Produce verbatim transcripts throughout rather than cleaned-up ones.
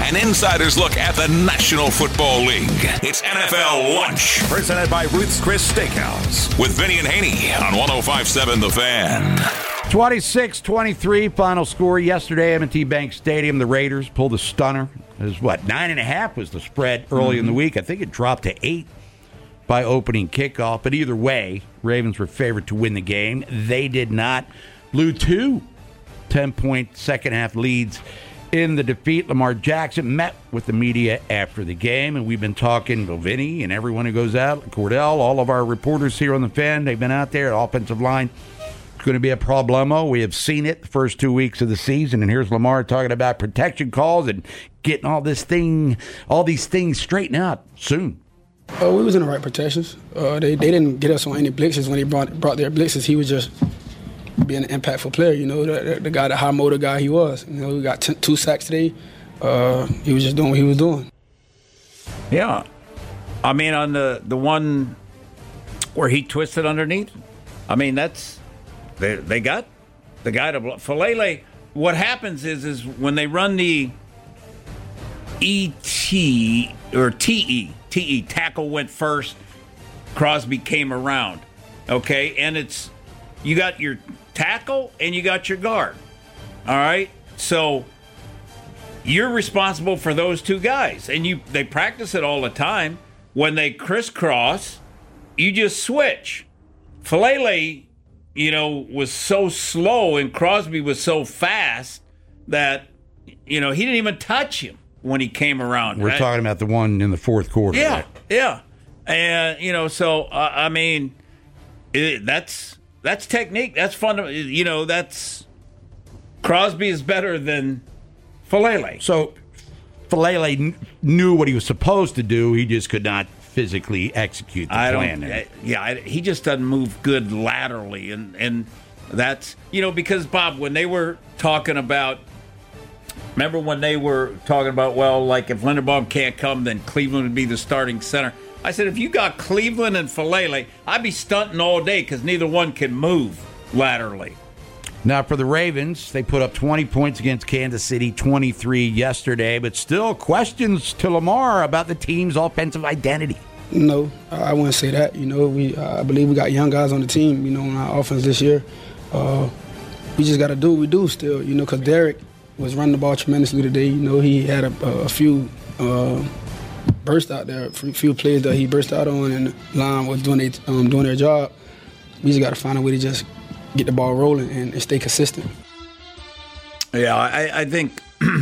an insider's look at the National Football League. It's N F L Lunch, presented by Ruth's Chris Steakhouse, with Vinny and Haney on one oh five point seven The Fan. twenty-six twenty-three final score yesterday, M and T Bank Stadium. The Raiders pulled a stunner. It was, what, nine and a half was the spread early mm-hmm. in the week. I think it dropped to eight by opening kickoff. But either way, Ravens were favored to win the game. They did not. Blew two ten-point second-half leads in the defeat. Lamar Jackson met with the media after the game, and we've been talking to Vinny and everyone who goes out, Cordell, all of our reporters here on the Fan. They've been out there. Offensive line, it's going to be a problemo. We have seen it the first two weeks of the season, and here's Lamar talking about protection calls and getting all this thing, all these things straightened out soon. Oh, we was in the right protections. Uh, they they didn't get us on any blitzes when they brought brought their blitzes. He was just being an impactful player, you know, the, the guy, the high motor guy he was. You know, we got t- two sacks today. Uh, he was just doing what he was doing. Yeah. I mean, on the, the one where he twisted underneath, I mean, that's, they they got the guy to block. Falele, what happens is, is when they run the E T, or T E, T E, tackle went first, Crosby came around, okay? And it's, you got your tackle and you got your guard. All right? So you're responsible for those two guys. And you they practice it all the time. When they crisscross, you just switch. Falele, you know, was so slow and Crosby was so fast that, you know, he didn't even touch him when he came around. We're right? talking about the one in the fourth quarter. Yeah, right? yeah. And, you know, so, uh, I mean, it, that's... That's technique. That's fundamental. You know, that's Crosby is better than Falele. So Falele kn- knew what he was supposed to do. He just could not physically execute the I plan. Don't, I, yeah, I, he just doesn't move good laterally, and and that's you know because Bob, when they were talking about, remember when they were talking about well, like if Linderbaum can't come, then Cleveland would be the starting center. I said, if you got Cleveland and Falele, I'd be stunting all day because neither one can move laterally. Now, for the Ravens, they put up twenty points against Kansas City, twenty-three yesterday, but still questions to Lamar about the team's offensive identity. No, I wouldn't say that. You know, we I believe we got young guys on the team, you know, on our offense this year. Uh, we just got to do what we do still, you know, because Derek was running the ball tremendously today. You know, he had a, a few... Uh, burst out there, a few plays that he burst out on, and the line was doing, they, um, doing their job. We just got to find a way to just get the ball rolling and, and stay consistent. Yeah, I, I think,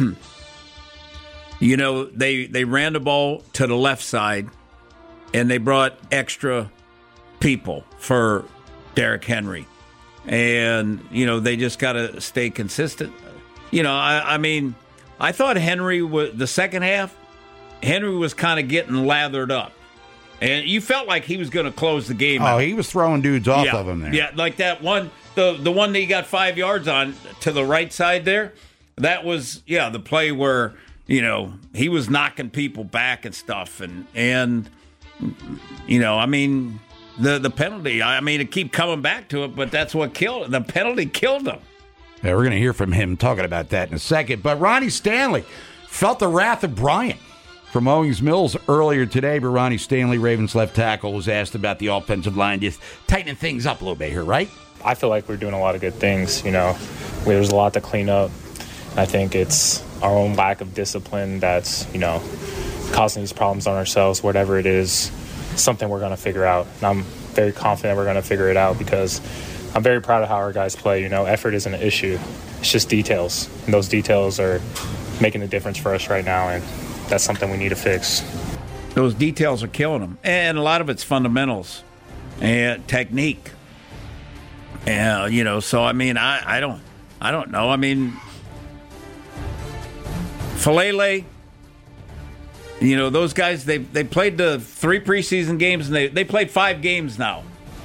you know, they, they ran the ball to the left side, and they brought extra people for Derrick Henry. And, you know, they just got to stay consistent. You know, I, I mean, I thought Henry was, the second half, Henry was kind of getting lathered up. And you felt like he was going to close the game oh, out. he was throwing dudes off yeah, of him there. Yeah, like that one, the the one that he got five yards on to the right side there. That was, yeah, the play where, you know, he was knocking people back and stuff. And, and you know, I mean, the, the penalty, I mean, to keep coming back to it, but that's what killed it. The penalty killed him. Yeah, we're going to hear from him talking about that in a second. But Ronnie Stanley felt the wrath of Bryant from Owings Mills earlier today, but Ronnie Stanley, Ravens left tackle, was asked about the offensive line, just tightening things up a little bit here, right? I feel like we're doing a lot of good things. You know, there's a lot to clean up. I think it's our own lack of discipline that's, you know, causing these problems on ourselves, whatever it is, something we're going to figure out. And I'm very confident we're going to figure it out because I'm very proud of how our guys play. You know, effort isn't an issue. It's just details. And those details are making the difference for us right now, and that's something we need to fix. Those details are killing them. And a lot of it's fundamentals and technique. And, you know, so, I mean, I, I don't I don't know. I mean, Falele, you know, those guys, they they played the three preseason games, and they, they played five games now.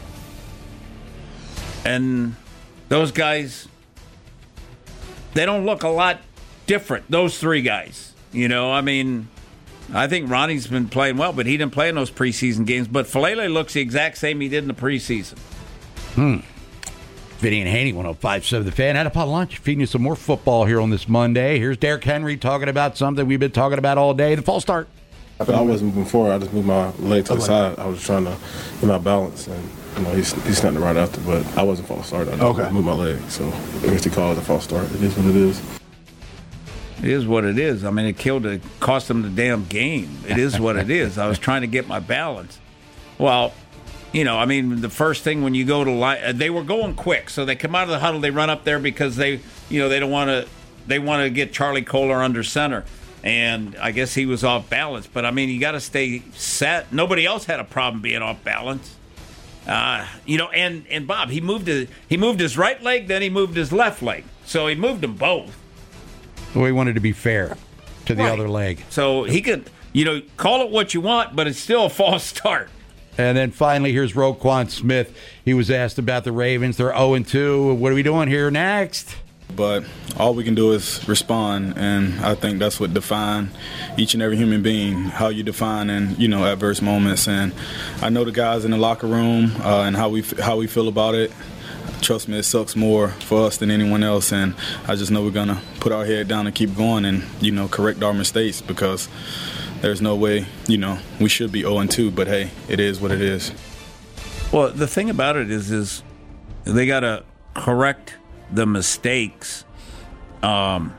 And those guys, they don't look a lot different, those three guys. You know, I mean, I think Ronnie's been playing well, but he didn't play in those preseason games. But Falele looks the exact same he did in the preseason. Hmm. Vinny and Haney, one oh five point seven The Fan. Had a pot of lunch, feeding you some more football here on this Monday. Here's Derrick Henry talking about something we've been talking about all day, the false start. I wasn't moving forward. I just moved my leg to the side. I was trying to get my balance, and you know, he's he snapped it right after, but I wasn't false start. I just okay. moved my leg, so I guess they call it a false start. It is what it is. It is what it is. I mean, it killed, it cost them the damn game. It is what it is. I was trying to get my balance. Well, you know, I mean, the first thing when you go to line, they were going quick, so they come out of the huddle, they run up there because they, you know, they don't want to, they want to get Charlie Kolar under center, and I guess he was off balance. But I mean, you got to stay set. Nobody else had a problem being off balance, uh, you know. And and Bob, he moved his he moved his right leg, then he moved his left leg, so he moved them both. We wanted to be fair to the right. other leg. So he could, you know, call it what you want, but it's still a false start. And then finally, here's Roquan Smith. He was asked about the Ravens. They're oh and two. What are we doing here next? But all we can do is respond, and I think that's what defines each and every human being, how you define in, you know, adverse moments. And I know the guys in the locker room uh, and how we how we feel about it. Trust me, it sucks more for us than anyone else, and I just know we're going to put our head down and keep going and, you know, correct our mistakes, because there's no way, you know, we should be oh and two, but hey, it is what it is. Well, the thing about it is, is they got to correct the mistakes. Um,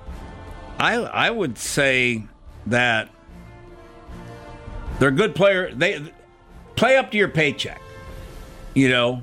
I I would say that they're a good player. They play up to your paycheck, you know.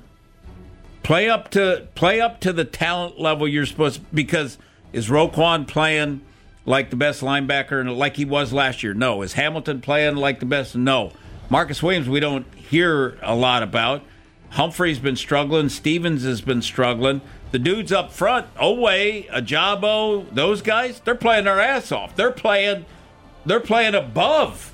Play up to play up to the talent level you're supposed to, because is Roquan playing like the best linebacker like he was last year? No. Is Hamilton playing like the best? No. Marcus Williams we don't hear a lot about. Humphrey's been struggling. Stevens has been struggling. The dudes up front, Oweh, Ajabo, those guys, they're playing their ass off. They're playing they're playing above.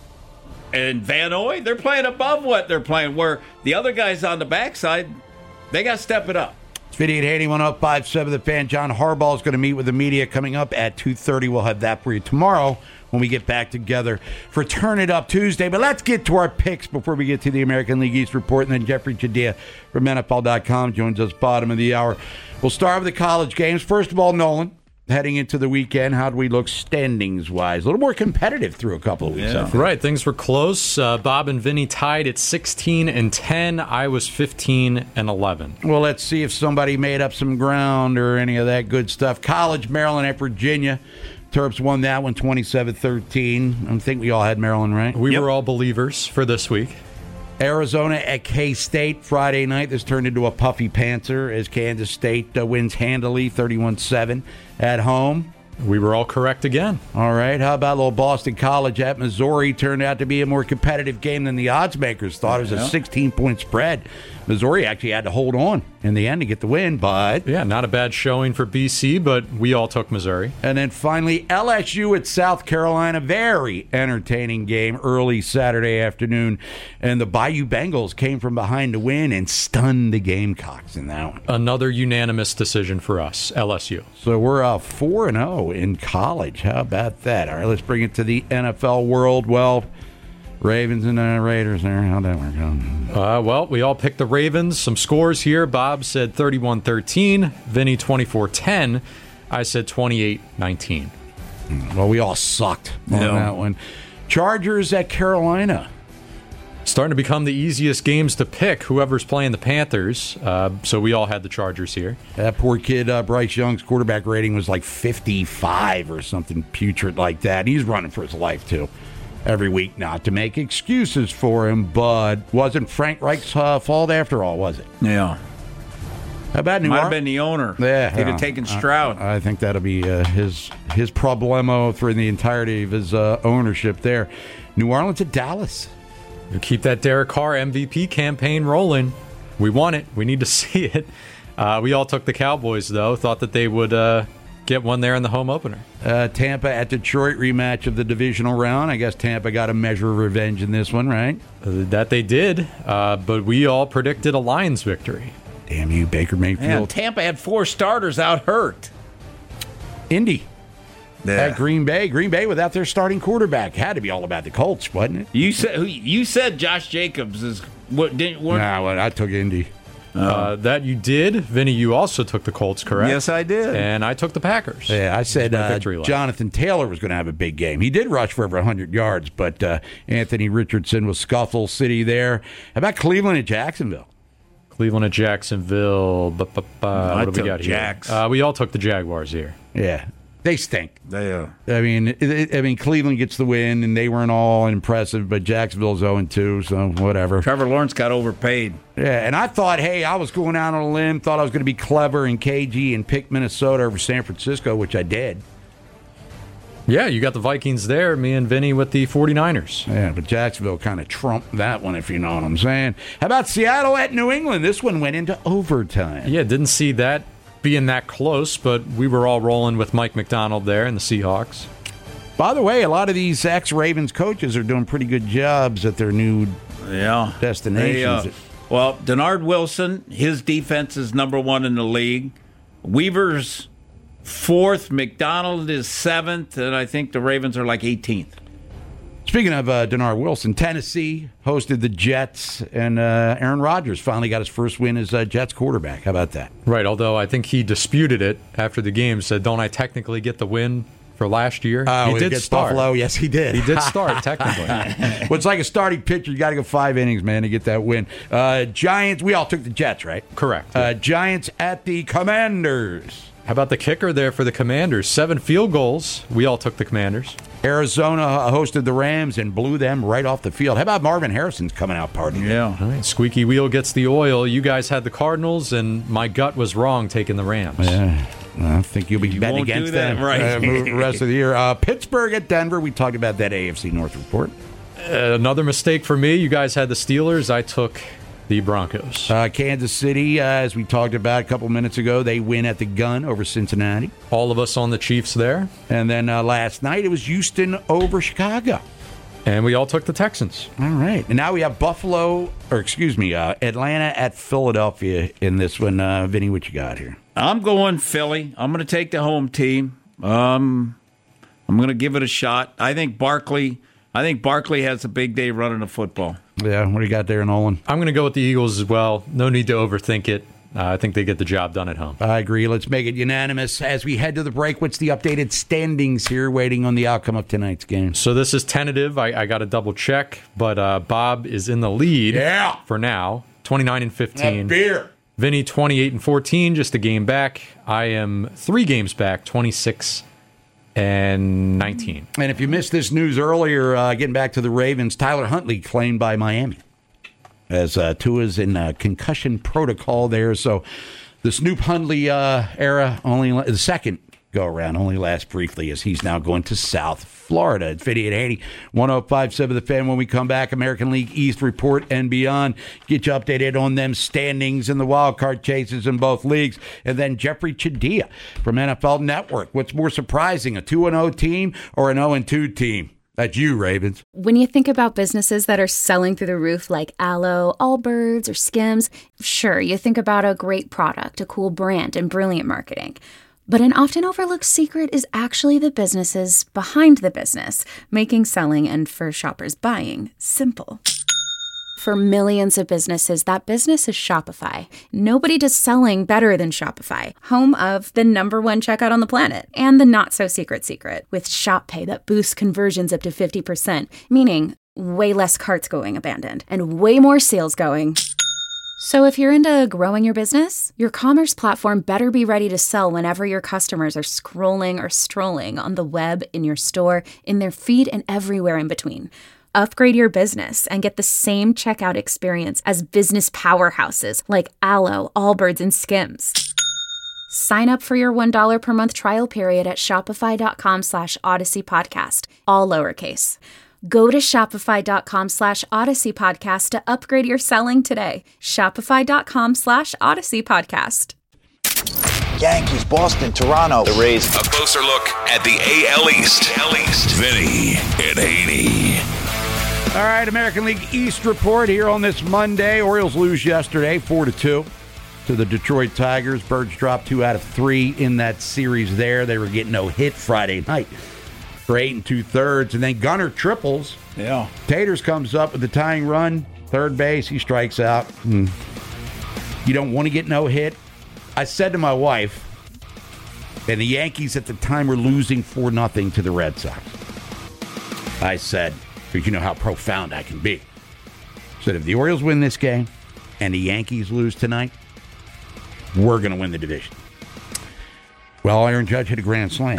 And Van Noy, they're playing above what they're playing, where the other guys on the backside, they got to step it up. It's Vinny and Haney, one oh five point seven The Fan. John Harbaugh is going to meet with the media coming up at two thirty. We'll have that for you tomorrow when we get back together for Turn It Up Tuesday. But let's get to our picks before we get to the American League East report. And then Jeffrey Chadea from N F L dot com joins us bottom of the hour. We'll start with the college games. First of all, Nolan, heading into the weekend, how do we look standings-wise? A little more competitive through a couple of weeks. Yeah. Right, things were close. Uh, Bob and Vinny tied at sixteen and ten. I was fifteen and eleven. Well, let's see if somebody made up some ground or any of that good stuff. College, Maryland at Virginia. Terps won that one twenty-seven thirteen. I think we all had Maryland, right? We yep. were all believers for this week. Arizona at K-State Friday night. This turned into a puffy panther as Kansas State uh, wins handily thirty-one seven at home. We were all correct again. All right. How about a little Boston College at Missouri? Turned out to be a more competitive game than the odds makers thought. It was a sixteen-point spread. Missouri actually had to hold on in the end to get the win, but... Yeah, not a bad showing for B C, but we all took Missouri. And then finally, L S U at South Carolina. Very entertaining game early Saturday afternoon. And the Bayou Bengals came from behind to win and stunned the Gamecocks in that one. Another unanimous decision for us, L S U. So we're uh, four and oh in college. How about that? All right, let's bring it to the N F L world. Well... Ravens and uh, Raiders there. How'd that work out? Uh, well, we all picked the Ravens. Some scores here. Bob said thirty-one thirteen. Vinny twenty-four ten. I said twenty-eight nineteen. Well, we all sucked on yeah. that one. Chargers at Carolina. Starting to become the easiest games to pick, whoever's playing the Panthers. Uh, so we all had the Chargers here. That poor kid, uh, Bryce Young's quarterback rating was like fifty-five or something putrid like that. He's running for his life, too. Every week, not to make excuses for him, but wasn't Frank Reich's uh, fault after all, was it? Yeah. How about New Might Ar- have been the owner. Yeah. He'd uh, have taken Stroud. I, I think that'll be uh, his his problemo through the entirety of his uh, ownership there. New Orleans at Dallas. You keep that Derek Carr M V P campaign rolling. We want it. We need to see it. Uh, we all took the Cowboys, though. Thought that they would... Uh, get one there in the home opener. Uh, Tampa at Detroit, rematch of the divisional round. I guess Tampa got a measure of revenge in this one, right? Uh, that they did, uh, but we all predicted a Lions victory. Damn you, Baker Mayfield. Man, Tampa had four starters out hurt. Indy yeah. at Green Bay. Green Bay without their starting quarterback. Had to be all about the Colts, wasn't it? You said you said Josh Jacobs is what didn't work. Nah, well, I took Indy. Uh, that you did. Vinny, you also took the Colts, correct? Yes, I did. And I took the Packers. Yeah, I said uh, victory Jonathan Taylor was going to have a big game. He did rush for over one hundred yards, but uh, Anthony Richardson was Scuffle City there. How about Cleveland and Jacksonville? Cleveland at Jacksonville. Ba, ba, ba. I What do we took got Jacks. here? Uh, we all took the Jaguars here. Yeah, they stink. They, uh, I mean, it, it, I mean, Cleveland gets the win, and they weren't all impressive, but Jacksonville's oh and two, so whatever. Trevor Lawrence got overpaid. Yeah, and I thought, hey, I was going out on a limb, thought I was going to be clever and cagey and pick Minnesota over San Francisco, which I did. Yeah, you got the Vikings there, me and Vinny with the 49ers. Yeah, but Jacksonville kind of trumped that one, if you know what I'm saying. How about Seattle at New England? This one went into overtime. Yeah, didn't see that being that close, but we were all rolling with Mike McDonald there and the Seahawks. By the way, a lot of these ex-Ravens coaches are doing pretty good jobs at their new Yeah. destinations. They, uh, well, Denard Wilson, his defense is number one in the league. Weaver's fourth. McDonald is seventh. And I think the Ravens are like eighteenth. Speaking of uh, Denard Wilson, Tennessee hosted the Jets, and uh, Aaron Rodgers finally got his first win as uh, Jets quarterback. How about that? Right, although I think he disputed it after the game, said, don't I technically get the win for last year? Oh, he did against start. Buffalo? Yes, he did. He did start, technically. Well, it's like a starting pitcher. You got to go five innings, man, to get that win. Uh, Giants, we all took the Jets, right? Correct. Uh, Giants at the Commanders. How about the kicker there for the Commanders? Seven field goals. We all took the Commanders. Arizona hosted the Rams and blew them right off the field. How about Marvin Harrison's coming out party? Yeah. All right, squeaky wheel gets the oil. You guys had the Cardinals, and my gut was wrong taking the Rams. Yeah. I think you'll be You betting won't do against that, them right. uh, the rest of the year. Uh, Pittsburgh at Denver. We talked about that A F C North report. Uh, another mistake for me. You guys had the Steelers. I took the Broncos. Uh, Kansas City, uh, as we talked about a couple minutes ago, they win at the gun over Cincinnati. All of us on the Chiefs there. And then uh, last night it was Houston over Chicago. And we all took the Texans. All right. And now we have Buffalo, or excuse me, uh, Atlanta at Philadelphia in this one. Uh, Vinny, what you got here? I'm going Philly. I'm going to take the home team. Um, I'm going to give it a shot. I think Barkley. I think Barkley has a big day running the football. Yeah, what do you got there, Nolan? I'm going to go with the Eagles as well. No need to overthink it. Uh, I think they get the job done at home. I agree. Let's make it unanimous. As we head to the break, what's the updated standings here, waiting on the outcome of tonight's game? So this is tentative. I, I got to double check, but uh, Bob is in the lead Yeah. for now, twenty-nine and fifteen. That beer. Vinny, twenty-eight and fourteen, just a game back. I am three games back, twenty-six and nineteen. And if you missed this news earlier, uh, getting back to the Ravens, Tyler Huntley claimed by Miami as uh, Tua's in uh, concussion protocol there. So the Snoop Huntley uh, era, only the second go around, only lasts briefly as he's now going to South Florida. It's Vinny and Haney, one oh five point seven The Fan. When we come back, American League East report and beyond. Get you updated on them standings and the wild card chases in both leagues. And then Jeffrey Chadilla from N F L Network. What's more surprising, a two and oh team or an oh and two team? That's you, Ravens. When you think about businesses that are selling through the roof like Aloe, Allbirds, or Skims, sure, you think about a great product, a cool brand, and brilliant marketing. But an often overlooked secret is actually the businesses behind the business, making selling and for shoppers buying simple. For millions of businesses, that business is Shopify. Nobody does selling better than Shopify, home of the number one checkout on the planet and the not-so-secret secret with Shop Pay that boosts conversions up to fifty percent, meaning way less carts going abandoned and way more sales going. So if you're into growing your business, your commerce platform better be ready to sell whenever your customers are scrolling or strolling on the web, in your store, in their feed, and everywhere in between. Upgrade your business and get the same checkout experience as business powerhouses like Aloe, Allbirds, and Skims. Sign up for your one dollar per month trial period at shopify.com slash Odyssey Podcast, all lowercase. Go to shopify.com slash Odyssey Podcast to upgrade your selling today. Shopify.com slash Odyssey Podcast. Yankees, Boston, Toronto. The Rays. A closer look at the A L East. A L East. Vinny and Haney. All right, American League East report here on this Monday. Orioles lose yesterday, four to two, to the Detroit Tigers. Birds dropped two out of three in that series there. They were getting no hit Friday night for eight and two-thirds. And then Gunnar triples. Yeah. Taters comes up with the tying run, third base. He strikes out. Hmm. You don't want to get no hit. I said to my wife, and the Yankees at the time were losing four nothing to the Red Sox. I said, because you know how profound I can be. I said, if the Orioles win this game and the Yankees lose tonight, we're going to win the division. Well, Aaron Judge hit a grand slam,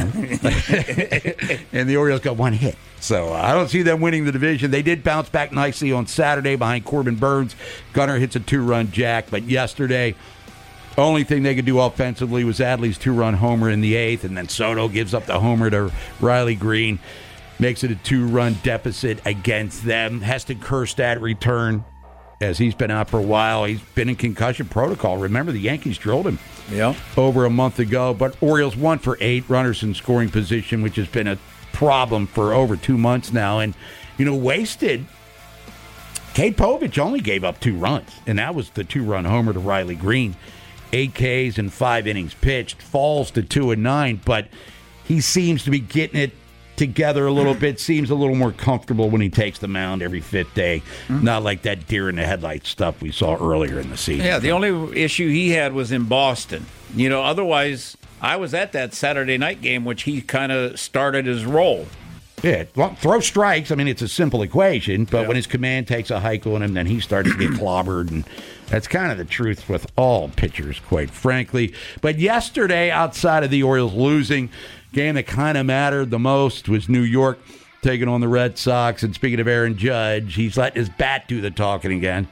and the Orioles got one hit. So uh, I don't see them winning the division. They did bounce back nicely on Saturday behind Corbin Burns. Gunnar hits a two-run jack, but yesterday, only thing they could do offensively was Adley's two-run homer in the eighth, and then Soto gives up the homer to Riley Green, makes it a two-run deficit against them. Heston Kjerstad return, as he's been out for a while. He's been in concussion protocol. Remember, the Yankees drilled him yeah. over a month ago, but Orioles one for eight, runners in scoring position, which has been a problem for over two months now. And, you know, wasted, Cade Povich only gave up two runs, and that was the two-run homer to Riley Green. Eight Ks and five innings pitched, falls to two and nine, but he seems to be getting it together a little bit, seems a little more comfortable when he takes the mound every fifth day. Mm-hmm. Not like that deer in the headlights stuff we saw earlier in the season. Yeah, the only issue he had was in Boston. You know, otherwise, I was at that Saturday night game, which he kind of started his role. Yeah, well, throw strikes. I mean, it's a simple equation, but yeah. when his command takes a hike on him, then he starts to get clobbered, and that's kind of the truth with all pitchers, quite frankly. But yesterday, outside of the Orioles losing, game that kind of mattered the most was New York taking on the Red Sox. And speaking of Aaron Judge, he's letting his bat do the talking again.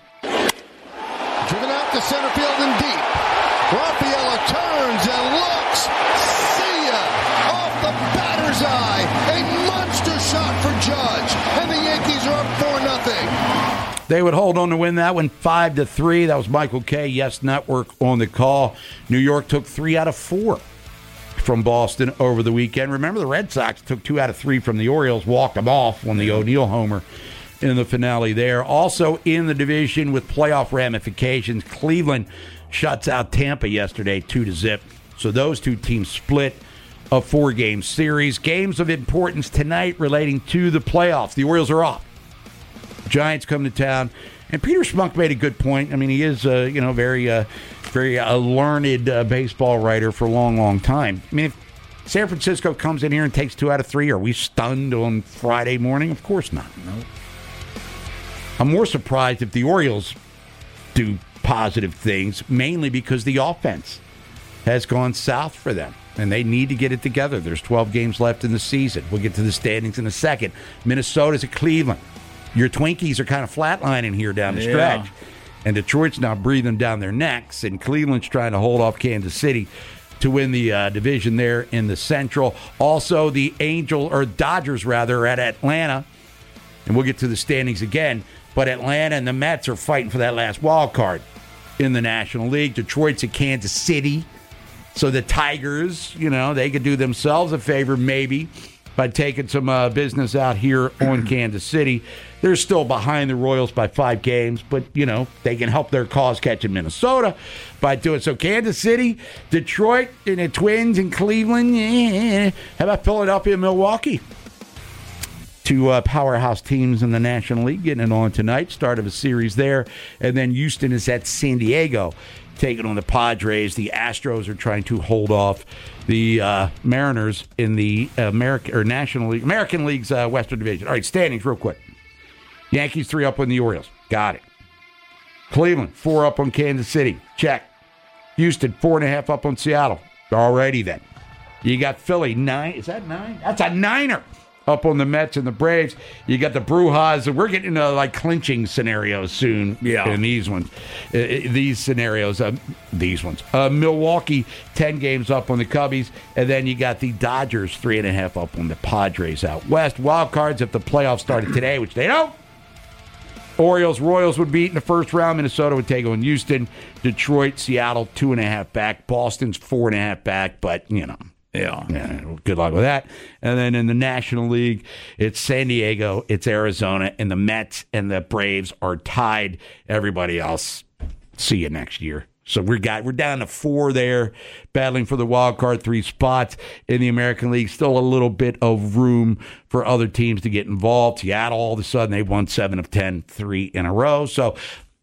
Driven out to center field and deep. Rafaela turns and looks. See ya! Off the batter's eye. A monster shot for Judge. And the Yankees are up four nothing. They would hold on to win that one five to three. That was Michael Kay, Yes Network, on the call. New York took three out of four from Boston over the weekend. Remember, the Red Sox took two out of three from the Orioles, walked them off on the O'Neill homer in the finale there. Also in the division with playoff ramifications, Cleveland shuts out Tampa yesterday two to zip. So those two teams split a four-game series. Games of importance tonight relating to the playoffs. The Orioles are off. Giants come to town. And Peter Schmuck made a good point. I mean, he is, uh, you know, very, uh, very uh, learned uh, baseball writer for a long, long time. I mean, if San Francisco comes in here and takes two out of three, are we stunned on Friday morning? Of course not. No. I'm more surprised if the Orioles do positive things, mainly because the offense has gone south for them, and they need to get it together. There's twelve games left in the season. We'll get to the standings in a second. Minnesota's at Cleveland. Your Twinkies are kind of flatlining here down the stretch. Yeah. And Detroit's now breathing down their necks, and Cleveland's trying to hold off Kansas City to win the uh, division there in the Central. Also, the Angel or Dodgers, rather, are at Atlanta. And we'll get to the standings again. But Atlanta and the Mets are fighting for that last wild card in the National League. Detroit's at Kansas City. So the Tigers, you know, they could do themselves a favor maybe by taking some uh, business out here on Kansas City. They're still behind the Royals by five games, but, you know, they can help their cause catching Minnesota by doing so. Kansas City, Detroit, and the Twins, and Cleveland. Yeah. How about Philadelphia and Milwaukee? Two uh, powerhouse teams in the National League getting it on tonight. Start of a series there. And then Houston is at San Diego, taking on the Padres. The Astros are trying to hold off the uh, Mariners in the American or National League, American League's uh, Western Division. All right, standings real quick. Yankees three up on the Orioles. Got it. Cleveland four up on Kansas City. Check. Houston four and a half up on Seattle. Alrighty then. You got Philly nine. Is that nine? That's a niner. Up on the Mets and the Braves. You got the Brujas. We're getting into like clinching scenarios soon. Yeah. In these ones, uh, these scenarios, uh, these ones. Uh, Milwaukee ten games up on the Cubbies, and then you got the Dodgers three and a half up on the Padres out west. Wild cards if the playoffs started today, which they don't. Orioles, Royals would beat in the first round. Minnesota would take on Houston. Detroit, Seattle, two and a half back. Boston's four and a half back, but, you know. Yeah. yeah. Good luck with that. And then in the National League, it's San Diego, it's Arizona, and the Mets and the Braves are tied. Everybody else, see you next year. So we got we're down to four there, battling for the wild card three spots in the American League. Still a little bit of room for other teams to get involved. Seattle, all of a sudden, they won seven of ten, three in a row. So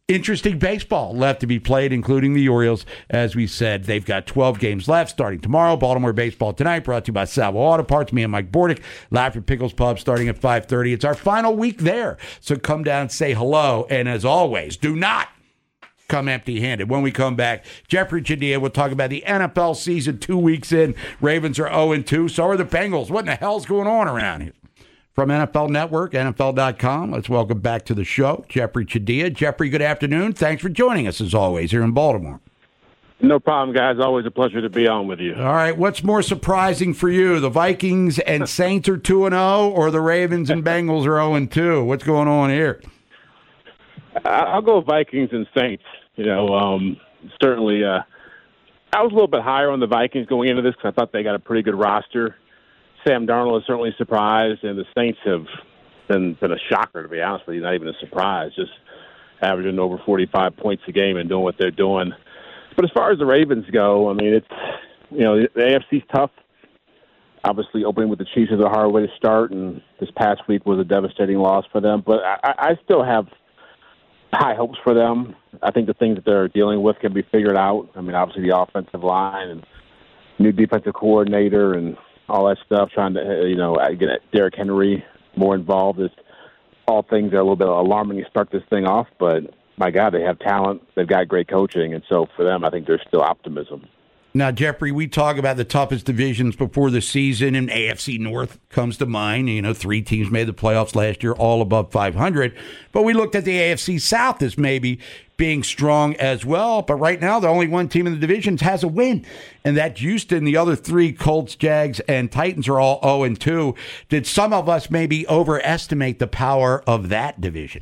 interesting baseball left to be played, including the Orioles. As we said, they've got twelve games left starting tomorrow. Baltimore baseball tonight, brought to you by Salvo Auto Parts. Me and Mike Bordick, Laughter Pickles Pub, starting at five thirty. It's our final week there, so come down and say hello. And as always, do not come empty-handed. When we come back, Jeffrey Chadiha will talk about the N F L season two weeks in. Ravens are oh and two. So are the Bengals. What in the hell's going on around here? From N F L Network, N F L dot com, let's welcome back to the show Jeffrey Chadiha. Jeffrey, good afternoon. Thanks for joining us, as always, here in Baltimore. No problem, guys. Always a pleasure to be on with you. All right. What's more surprising for you, the Vikings and Saints are two and oh, or the Ravens and Bengals are oh and two? What's going on here? I'll go Vikings and Saints. You know, um, certainly uh, I was a little bit higher on the Vikings going into this because I thought they got a pretty good roster. Sam Darnold is certainly surprised, and the Saints have been, been a shocker, to be honest with you, not even a surprise, just averaging over forty-five points a game and doing what they're doing. But as far as the Ravens go, I mean, it's, you know, the A F C's tough. Obviously, opening with the Chiefs is a hard way to start, and this past week was a devastating loss for them. But I, I still have high hopes for them. I think the things that they're dealing with can be figured out. I mean, obviously the offensive line and new defensive coordinator and all that stuff, trying to, you know, get Derrick Henry more involved. Is all things that are a little bit alarming to start this thing off, but my God, they have talent. They've got great coaching, and so for them, I think there's still optimism. Now, Jeffrey, we talk about the toughest divisions before the season, and A F C North comes to mind. You know, three teams made the playoffs last year, all above five hundred. But we looked at the A F C South as maybe being strong as well. But right now, the only one team in the divisions has a win, and that's Houston. The other three, Colts, Jags, and Titans, are all oh and two. Did some of us maybe overestimate the power of that division?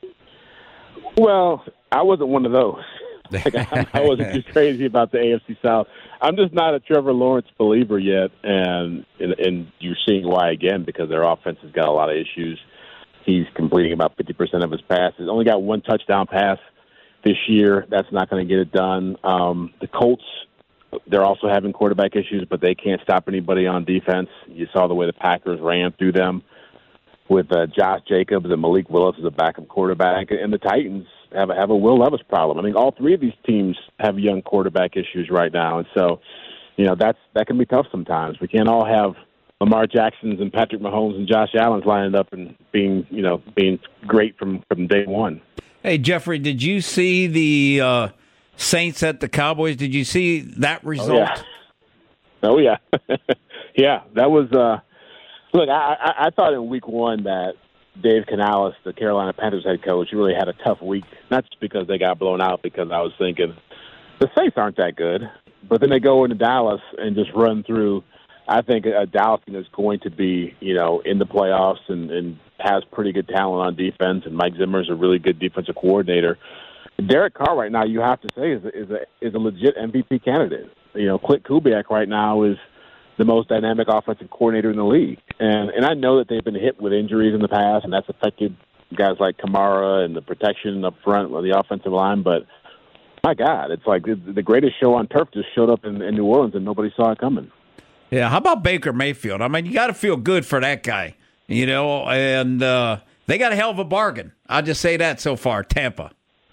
Well, I wasn't one of those. Like, I, I wasn't too crazy about the A F C South. I'm just not a Trevor Lawrence believer yet, and, and and you're seeing why again, because their offense has got a lot of issues. He's completing about fifty percent of his passes. Only got one touchdown pass this year. That's not going to get it done. Um, the Colts, they're also having quarterback issues, but they can't stop anybody on defense. You saw the way the Packers ran through them with uh, Josh Jacobs and Malik Willis as a backup quarterback, and the Titans have a, have a Will Levis problem. I mean, all three of these teams have young quarterback issues right now, and so, you know, that's that can be tough sometimes. We can't all have Lamar Jacksons and Patrick Mahomes and Josh Allen's lining up and being, you know, being great from, from day one. Hey, Jeffrey, did you see the uh, Saints at the Cowboys? Did you see that result? Oh, yeah. Oh, yeah. yeah, that was uh, – look, I, I, I thought in week one that Dave Canales, the Carolina Panthers head coach, really had a tough week, not just because they got blown out, because I was thinking the Saints aren't that good. But then they go into Dallas and just run through. I think a Dallas team is going to be, you know, in the playoffs and, and has pretty good talent on defense, and Mike Zimmer is a really good defensive coordinator. Derek Carr right now, you have to say, is a, is a, is a legit M V P candidate. You know, Clint Kubiak right now is the most dynamic offensive coordinator in the league. And and I know that they've been hit with injuries in the past, and that's affected guys like Kamara and the protection up front of the offensive line. But, my God, it's like the greatest show on turf just showed up in, in New Orleans, and nobody saw it coming. Yeah, how about Baker Mayfield? I mean, you got to feel good for that guy, you know, and uh, they got a hell of a bargain. I'll just say that so far, Tampa.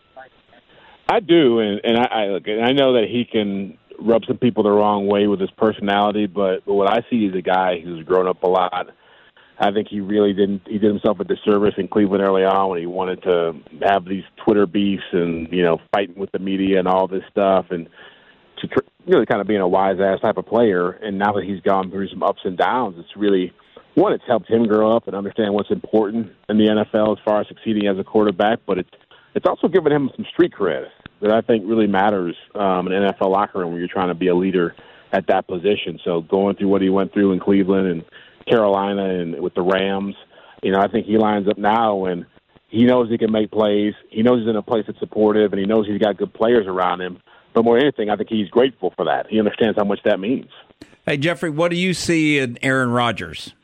I do, and, and I, I look, and I know that he can rub some people the wrong way with his personality, but, but what I see is a guy who's grown up a lot. I think he really didn't. He did himself a disservice in Cleveland early on when he wanted to have these Twitter beefs and, you know, fighting with the media and all this stuff, and to tr- really kind of being a wise ass type of player. And now that he's gone through some ups and downs, it's really one. It's helped him grow up and understand what's important in the N F L as far as succeeding as a quarterback, but it's it's also given him some street cred that I think really matters um, in an N F L locker room when you're trying to be a leader at that position. So going through what he went through in Cleveland and Carolina and with the Rams, you know, I think he lines up now and he knows he can make plays. He knows he's in a place that's supportive, and he knows he's got good players around him. But more than anything, I think he's grateful for that. He understands how much that means. Hey, Jeffrey, what do you see in Aaron Rodgers?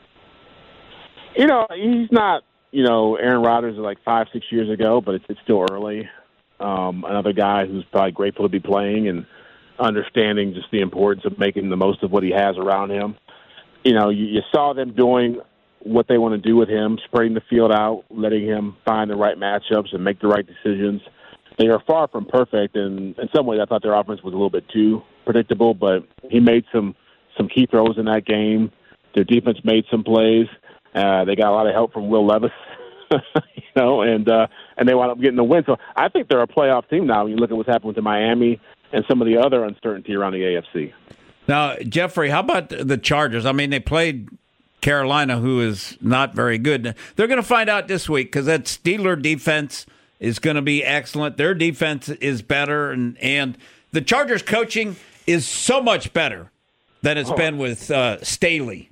You know, he's not, you know, Aaron Rodgers is like five, six years ago, but it's, it's still early. Um, another guy who's probably grateful to be playing and understanding just the importance of making the most of what he has around him. You know, you, you saw them doing what they want to do with him, spreading the field out, letting him find the right matchups and make the right decisions. they are far from perfect. And in some ways, I thought their offense was a little bit too predictable, but he made some, some key throws in that game. Their defense made some plays. Uh, they got a lot of help from Will Levis, you know, and uh, and they wound up getting the win. So I think they're a playoff team now when you look at what's happened with Miami and some of the other uncertainty around the A F C. Now, Jeffrey, how about the Chargers? I mean, they played Carolina, who is not very good. They're going to find out this week because that Steeler defense is going to be excellent. Their defense is better, and, and the Chargers coaching is so much better than it's oh. been with uh, Staley.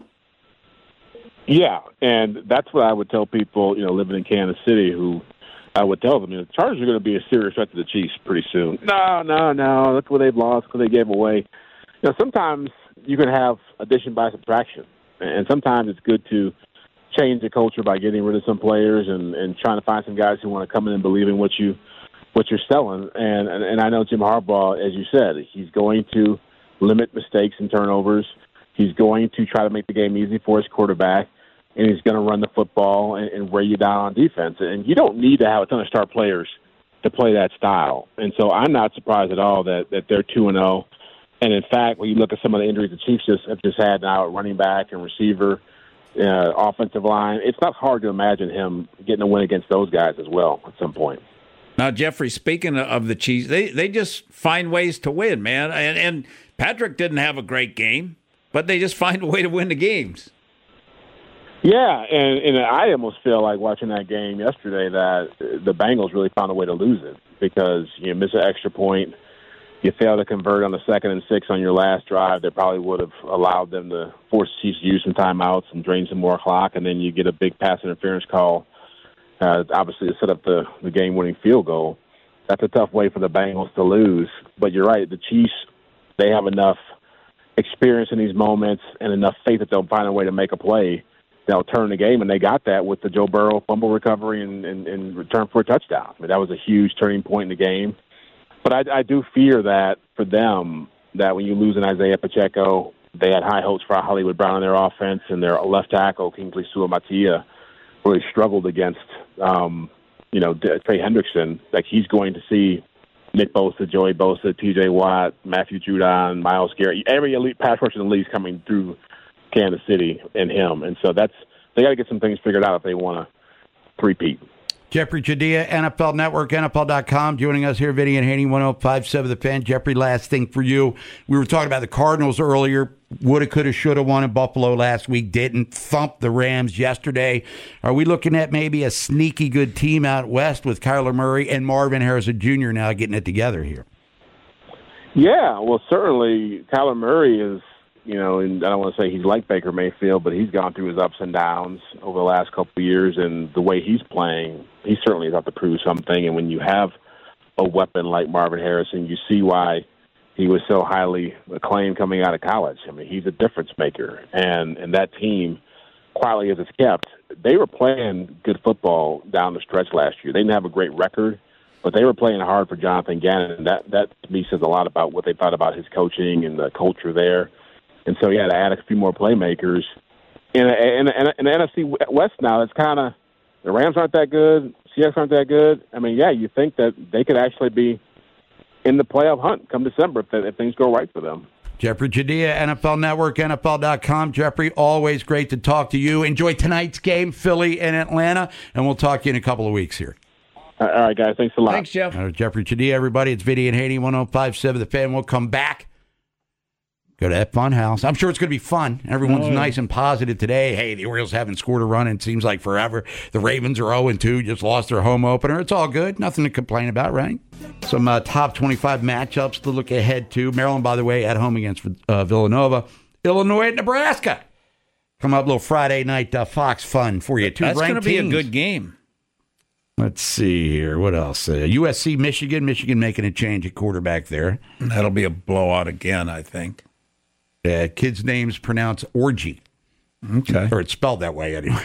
Yeah, and that's what I would tell people, you know, living in Kansas City, who I would tell them, you know, the Chargers are going to be a serious threat to the Chiefs pretty soon. No, no, no, look what they've lost, what they gave away. You know, sometimes you can have addition by subtraction, and sometimes it's good to change the culture by getting rid of some players and, and trying to find some guys who want to come in and believe in what, you, what you're selling. And, and, and I know Jim Harbaugh, as you said, he's going to limit mistakes and turnovers. He's going to try to make the game easy for his quarterback. And he's going to run the football and, and wear you down on defense. And you don't need to have a ton of star players to play that style. And so I'm not surprised at all that, that they're two and oh. And, in fact, when you look at some of the injuries the Chiefs just, have just had now at running back and receiver, uh, offensive line, it's not hard to imagine him getting a win against those guys as well at some point. Now, Jeffrey, speaking of the Chiefs, they, they just find ways to win, man. And, and Patrick didn't have a great game, but they just find a way to win the games. Yeah, and, and I almost feel like watching that game yesterday that the Bengals really found a way to lose it because you miss an extra point, you fail to convert on the second and six on your last drive that probably would have allowed them to force the Chiefs to use some timeouts and drain some more clock, and then you get a big pass interference call, uh, obviously to set up the, the game-winning field goal. That's a tough way for the Bengals to lose. But you're right, the Chiefs, they have enough experience in these moments and enough faith that they'll find a way to make a play. They'll turn the game, and they got that with the Joe Burrow fumble recovery and, and, and return for a touchdown. I mean, that was a huge turning point in the game. But I, I do fear that for them, that when you lose an Isaiah Pacheco, they had high hopes for Hollywood Brown in their offense, and their left tackle, Kingsley Suamataia, really struggled against, um, you know, Trey Hendrickson. Like, he's going to see Nick Bosa, Joey Bosa, T J Watt, Matthew Judon, Myles Garrett, every elite pass rusher in the league is coming through Kansas City and him. And so that's they got to get some things figured out if they want to three-peat. Jeffrey Chadiha, N F L Network, N F L dot com, joining us here, Vinny and Haney, one oh five point seven The Fan. Jeffrey, last thing for you. We were talking about the Cardinals earlier. Woulda, coulda, shoulda won in Buffalo last week. Didn't. Thumped the Rams yesterday. Are we looking at maybe a sneaky good team out west with Kyler Murray and Marvin Harrison Junior now getting it together here? Yeah, well, certainly Kyler Murray is, you know, and I don't want to say he's like Baker Mayfield, but he's gone through his ups and downs over the last couple of years, and the way he's playing, he certainly has got to prove something. And when you have a weapon like Marvin Harrison, you see why he was so highly acclaimed coming out of college. I mean, he's a difference maker, and, and that team, quietly as it's kept, they were playing good football down the stretch last year. They didn't have a great record, but they were playing hard for Jonathan Gannon, and that, that to me says a lot about what they thought about his coaching and the culture there. And so, yeah, to add a few more playmakers. In, in, in, in the N F C West now, it's kind of the Rams aren't that good, Seahawks aren't that good. I mean, yeah, you think that they could actually be in the playoff hunt come December if, if things go right for them. Jeffrey Chadiha, N F L Network, N F L dot com. Jeffrey, always great to talk to you. Enjoy tonight's game, Philly and Atlanta, and we'll talk to you in a couple of weeks here. All right, guys. Thanks a lot. Thanks, Jeff. Uh, Jeffrey Chadiha, everybody. It's Vinny and Haney, one oh five point seven The Fan. We'll come back. Go to that fun house. I'm sure it's going to be fun. Everyone's oh, yeah. nice and positive today. Hey, the Orioles haven't scored a run in it seems like forever. The Ravens are oh and two, just lost their home opener. It's all good. Nothing to complain about, right? Some uh, top twenty-five matchups to look ahead to. Maryland, by the way, at home against uh, Villanova. Illinois at Nebraska. Come up, a little Friday night uh, Fox fun for you. Two That's going to be teams. a good game. Let's see here. What else? Uh, U S C, Michigan. Michigan making a change at quarterback there. That'll be a blowout again, I think. Uh, kids' names pronounced orgy. Okay. Or it's spelled that way anyway.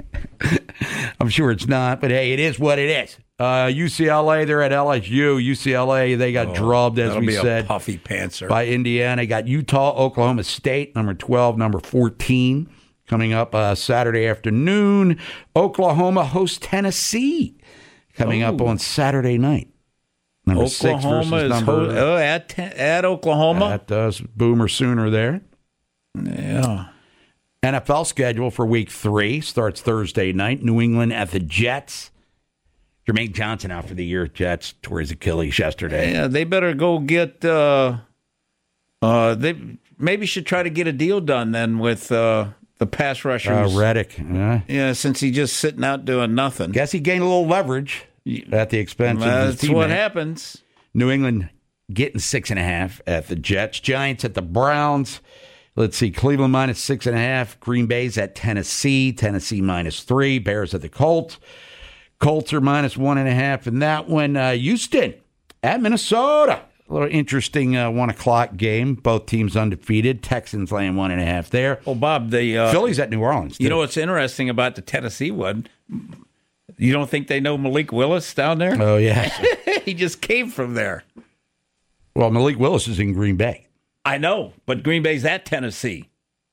I'm sure it's not, but hey, it is what it is. Uh, U C L A, they're at L S U. U C L A, they got oh, drubbed, as we be said. A puffy pantser. By Indiana. Got Utah, Oklahoma State, number twelve, number fourteen. Coming up uh, Saturday afternoon. Oklahoma hosts Tennessee. Coming oh. up on Saturday night. Number Oklahoma six is number, ho- oh, at ten, at Oklahoma. That does Boomer Sooner there. Yeah. N F L schedule for week three starts Thursday night. New England at the Jets. Jermaine Johnson out for the year. Jets tore his Achilles yesterday. Yeah, they better go get. Uh, uh, they maybe should try to get a deal done then with uh, the pass rushers. Uh, Reddick. Yeah. yeah, since he's just sitting out doing nothing. Guess he gained a little leverage at the expense That's of his teammate. what happens. New England getting six and a half at the Jets. Giants at the Browns. Let's see, Cleveland minus six and a half. Green Bay's at Tennessee. Tennessee minus three. Bears at the Colts. Colts are minus one and a half in that one. Uh, Houston at Minnesota. A little interesting uh, one o'clock game. Both teams undefeated. Texans laying one and a half there. Oh, Bob, the uh, Phillies at New Orleans. You too. know what's interesting about the Tennessee one? You don't think they know Malik Willis down there? Oh, yeah. He just came from there. Well, Malik Willis is in Green Bay. I know, but Green Bay's at Tennessee.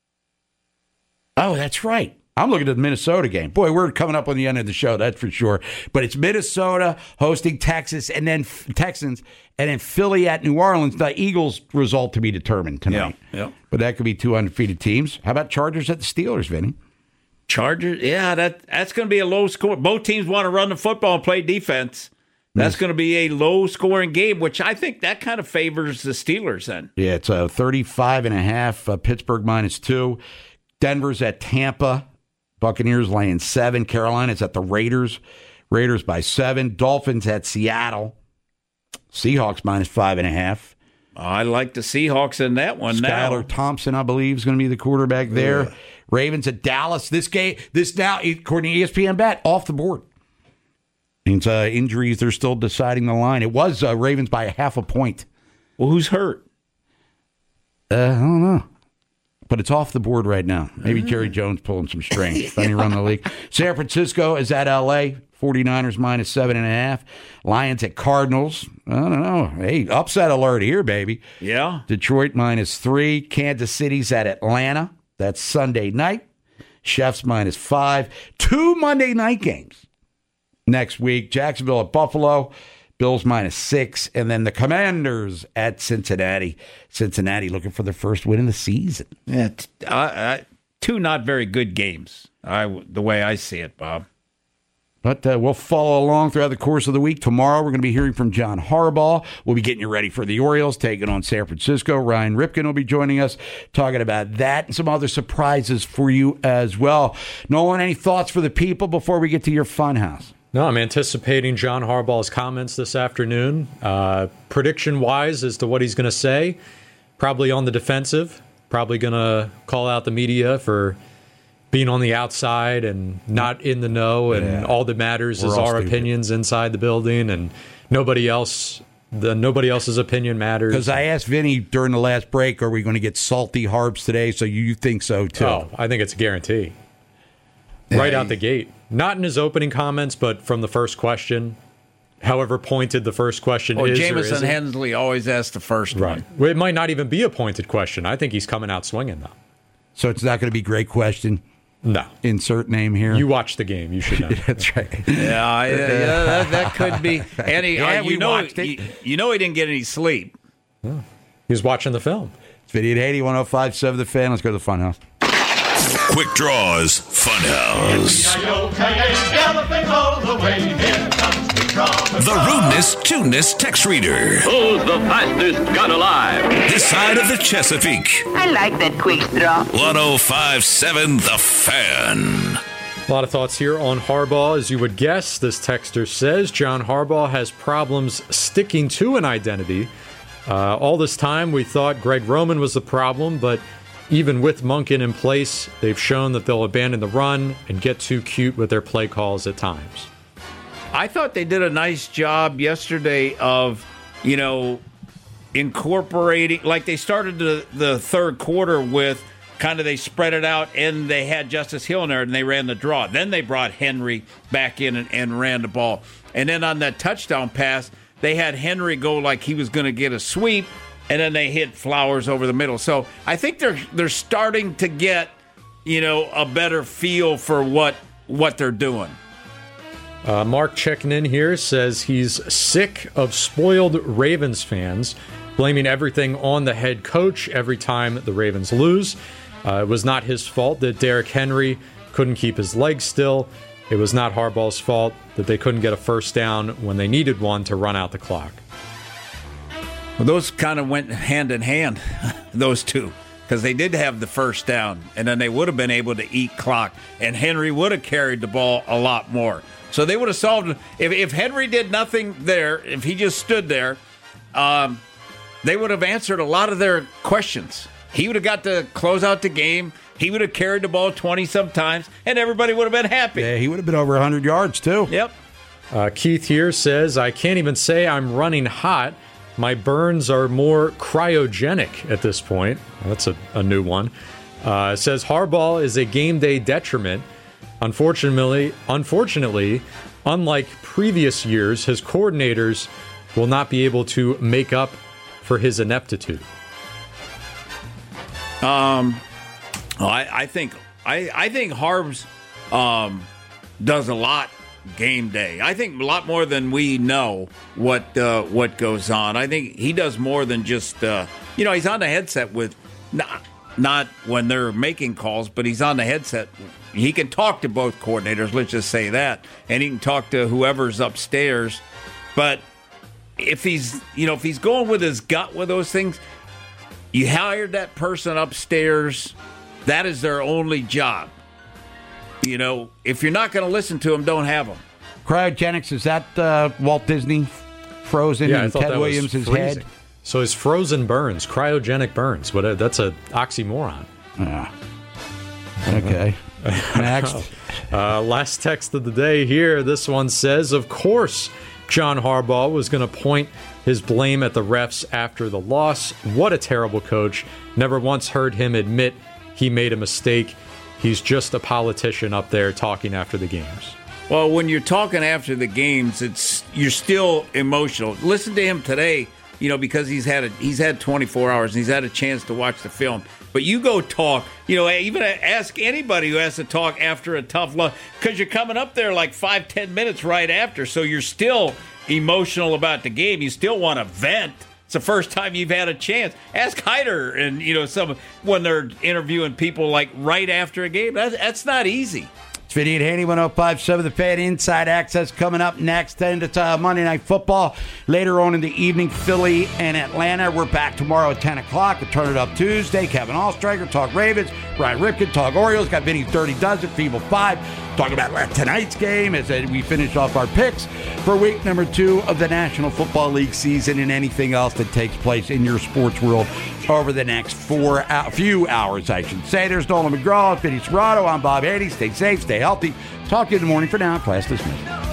Oh, that's right. I'm looking at the Minnesota game. Boy, we're coming up on the end of the show, that's for sure. But it's Minnesota hosting Texas and then Texans, and then Philly at New Orleans. The Eagles result to be determined tonight. Yeah, yeah. But that could be two undefeated teams. How about Chargers at the Steelers, Vinny? Chargers, yeah, that that's going to be a low score. Both teams want to run the football and play defense. That's going to be a low-scoring game, which I think that kind of favors the Steelers then. Yeah, it's a thirty-five and a half. Uh, Pittsburgh minus two. Denver's at Tampa. Buccaneers laying seven. Carolina's at the Raiders. Raiders by seven. Dolphins at Seattle. Seahawks minus five and a half. I like the Seahawks in that one now. Skylar Thompson, I believe, is going to be the quarterback there. Ugh. Ravens at Dallas. This game, this now, according to E S P N Bet, off the board. Means uh, injuries, they're still deciding the line. It was uh, Ravens by a half a point. Well, who's hurt? Uh, I don't know. But it's off the board right now. Maybe Jerry Jones pulling some strings. Then he run the league. San Francisco is at L A. forty-niners minus seven and a half. Lions at Cardinals. I don't know. Hey, upset alert here, baby. Yeah. Detroit minus three. Kansas City's at Atlanta. That's Sunday night. Chiefs minus five. Two Monday night games next week. Jacksonville at Buffalo. Bills minus six. And then the Commanders at Cincinnati. Cincinnati looking for their first win in the season. Yeah, t- I, I, two not very good games, I, the way I see it, Bob. But uh, we'll follow along throughout the course of the week. Tomorrow, we're going to be hearing from John Harbaugh. We'll be getting you ready for the Orioles, taking on San Francisco. Ryan Ripken will be joining us, talking about that and some other surprises for you as well. Nolan, any thoughts for the people before we get to your funhouse? No, I'm anticipating John Harbaugh's comments this afternoon. Uh, prediction-wise as to what he's going to say, probably on the defensive, probably going to call out the media for being on the outside and not in the know, and yeah. all that matters We're is our stupid. opinions inside the building, and nobody else. The nobody else's opinion matters. Because I asked Vinny during the last break, are we going to get salty Harbs today? So you think so too? Oh, I think it's a guarantee. Right out the gate. Not in his opening comments, but from the first question, however pointed the first question oh, is. Jameson Hensley always asks the first right. one. Well, it might not even be a pointed question. I think he's coming out swinging, though. So it's not going to be great question? No. Insert name here. You watched the game. You should know. That's right. Yeah, yeah, yeah that, that could be. And he, yeah, uh, we you, know, watched it. You, you know he didn't get any sleep. Yeah. He was watching the film. It's Vinny and Haney, one oh five point seven The Fan. Let's go to the Funhouse. Quick Draws Funhouse. The rudeness, tuneness text reader. Who's the fastest gun alive? This side of the Chesapeake. I like that quick draw. one oh five point seven The Fan. A lot of thoughts here on Harbaugh. As you would guess, this texter says John Harbaugh has problems sticking to an identity. Uh, all this time, we thought Greg Roman was the problem, but even with Monken in place, they've shown that they'll abandon the run and get too cute with their play calls at times. I thought they did a nice job yesterday of, you know, incorporating, like they started the, the third quarter with kind of they spread it out and they had Justice Hill in there and they ran the draw. Then they brought Henry back in and, and ran the ball. And then on that touchdown pass, they had Henry go like he was going to get a sweep, and then they hit Flowers over the middle. So I think they're they're starting to get, you know, a better feel for what what they're doing. Uh, Mark checking in here says he's sick of spoiled Ravens fans blaming everything on the head coach every time the Ravens lose. Uh, it was not his fault that Derrick Henry couldn't keep his legs still. It was not Harbaugh's fault that they couldn't get a first down when they needed one to run out the clock. Well, those kind of went hand in hand, those two, because they did have the first down, and then they would have been able to eat clock, and Henry would have carried the ball a lot more. So they would have solved it. If, if Henry did nothing there, if he just stood there, um, they would have answered a lot of their questions. He would have got to close out the game. He would have carried the ball twenty-some times, and everybody would have been happy. Yeah, he would have been over one hundred yards, too. Yep. Uh, Keith here says, I can't even say I'm running hot. My burns are more cryogenic at this point. That's a, a new one. Uh, says, Harbaugh is a game day detriment. Unfortunately, unfortunately, unlike previous years, his coordinators will not be able to make up for his ineptitude. Um, I, I think I, I think Harbs um, does a lot game day. I think a lot more than we know what uh, what goes on. I think he does more than just uh, you know he's on the headset with not not when they're making calls, but he's on the headset. He can talk to both coordinators. Let's just say that, and he can talk to whoever's upstairs. But if he's you know if he's going with his gut with those things. You hired that person upstairs. That is their only job. You know, if you're not going to listen to them, don't have them. Cryogenics, is that uh, Walt Disney frozen yeah, in Ted Williams' head? So it's frozen burns, cryogenic burns. But that's an oxymoron. Yeah. Okay. Next. uh, last text of the day here. This one says, of course, John Harbaugh was going to point his blame at the refs after the loss. What a terrible coach. Never once heard him admit he made a mistake. He's just a politician up there talking after the games. Well, when you're talking after the games, it's you're still emotional. Listen to him today, you know, because he's had a, he's had twenty-four hours and he's had a chance to watch the film. But you go talk, you know, even ask anybody who has to talk after a tough loss, because you're coming up there like five, ten minutes right after, so you're still emotional about the game. You still want to vent. It's the first time you've had a chance. Ask Hyder and, you know, some when they're interviewing people like right after a game. That's, that's not easy. It's Vinny and Haney, one oh five point seven The Fan. Inside Access coming up next. Then it's uh, Monday Night Football. Later on in the evening, Philly and Atlanta. We're back tomorrow at ten o'clock. We'll turn it up Tuesday. Kevin Allstriker, talk Ravens. Ryan Ripken, talk Orioles. Got Vinny's Dirty Dozen, Feeble Five. Talking about tonight's game as we finish off our picks for week number two of the National Football League season and anything else that takes place in your sports world over the next four uh, few hours, I should say. There's Nolan McGraw, Vinny Serrato. I'm Bob Haney. Stay safe, stay healthy. Talk to you in the morning. For now, class dismissed.